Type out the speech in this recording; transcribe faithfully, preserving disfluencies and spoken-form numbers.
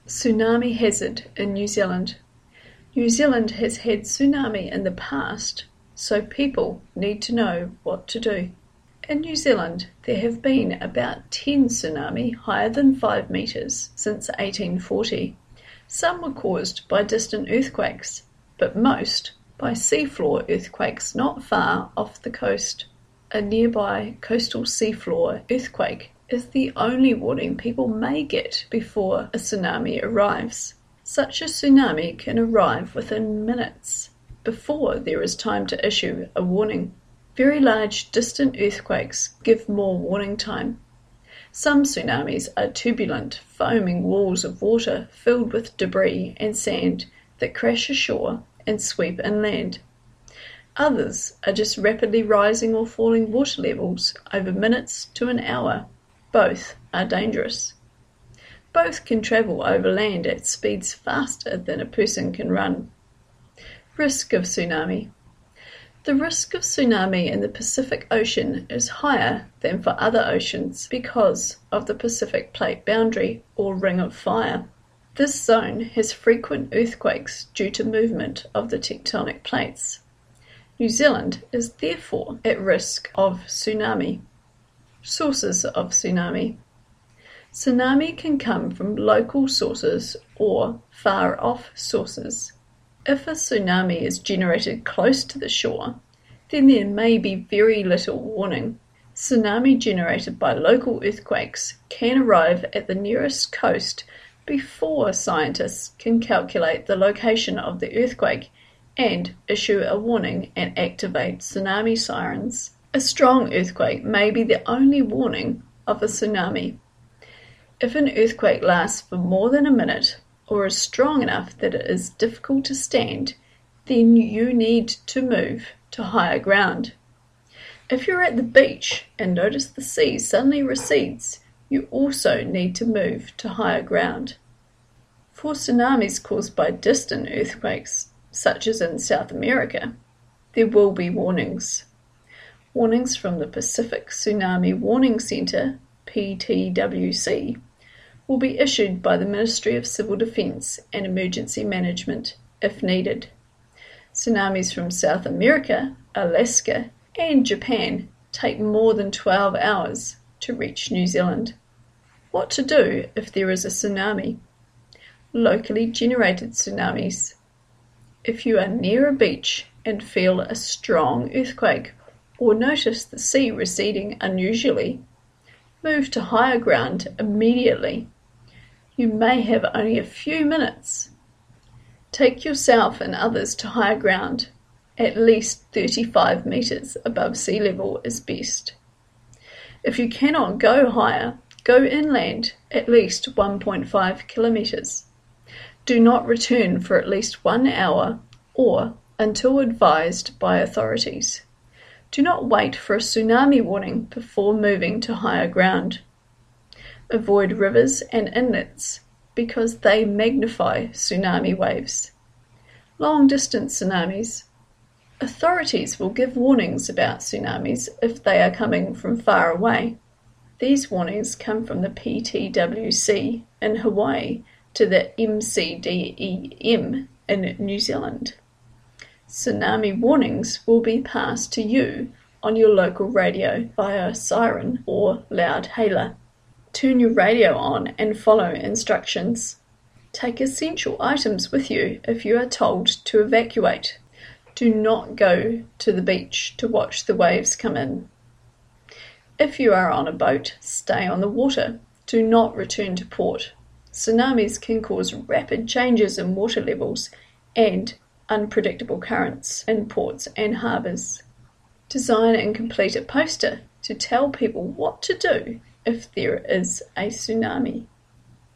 Tsunami hazard in New Zealand. New Zealand has had tsunami in the past, so people need to know what to do. In New Zealand, there have been about ten tsunami higher than five metres since eighteen forty. Some were caused by distant earthquakes, but most by seafloor earthquakes not far off the coast. A nearby coastal seafloor earthquake is the only warning people may get before a tsunami arrives. Such a tsunami can arrive within minutes, before there is time to issue a warning. Very large distant earthquakes give more warning time. Some tsunamis are turbulent, foaming walls of water filled with debris and sand that crash ashore and sweep inland. Others are just rapidly rising or falling water levels over minutes to an hour. Both are dangerous. Both can travel over land at speeds faster than a person can run. Risk of tsunami. The risk of tsunami in the Pacific Ocean is higher than for other oceans because of the Pacific Plate Boundary or Ring of Fire. This zone has frequent earthquakes due to movement of the tectonic plates. New Zealand is therefore at risk of tsunami. Sources of tsunami. Tsunami can come from local sources or far-off sources. If a tsunami is generated close to the shore, then there may be very little warning. Tsunami generated by local earthquakes can arrive at the nearest coast before scientists can calculate the location of the earthquake and issue a warning and activate tsunami sirens. A strong earthquake may be the only warning of a tsunami. If an earthquake lasts for more than a minute or is strong enough that it is difficult to stand, then you need to move to higher ground. If you're at the beach and notice the sea suddenly recedes, you also need to move to higher ground. For tsunamis caused by distant earthquakes, such as in South America, there will be warnings. Warnings from the Pacific Tsunami Warning Centre, P T W C, will be issued by the Ministry of Civil Defence and Emergency Management if needed. Tsunamis from South America, Alaska, and Japan take more than twelve hours to reach New Zealand. What to do if there is a tsunami? Locally generated tsunamis. If you are near a beach and feel a strong earthquake or notice the sea receding unusually, move to higher ground immediately. You may have only a few minutes. Take yourself and others to higher ground. At least thirty-five metres above sea level is best. If you cannot go higher, go inland at least one point five kilometres. Do not return for at least one hour or until advised by authorities. Do not wait for a tsunami warning before moving to higher ground. Avoid rivers and inlets because they magnify tsunami waves. Long-distance tsunamis. Authorities will give warnings about tsunamis if they are coming from far away. These warnings come from the P T W C in Hawaii to the M C D E M in New Zealand. Tsunami warnings will be passed to you on your local radio via a siren or loud hailer. Turn your radio on and follow instructions. Take essential items with you if you are told to evacuate. Do not go to the beach to watch the waves come in. If you are on a boat, stay on the water. Do not return to port. Tsunamis can cause rapid changes in water levels and unpredictable currents in ports and harbours. Design and complete a poster to tell people what to do if there is a tsunami.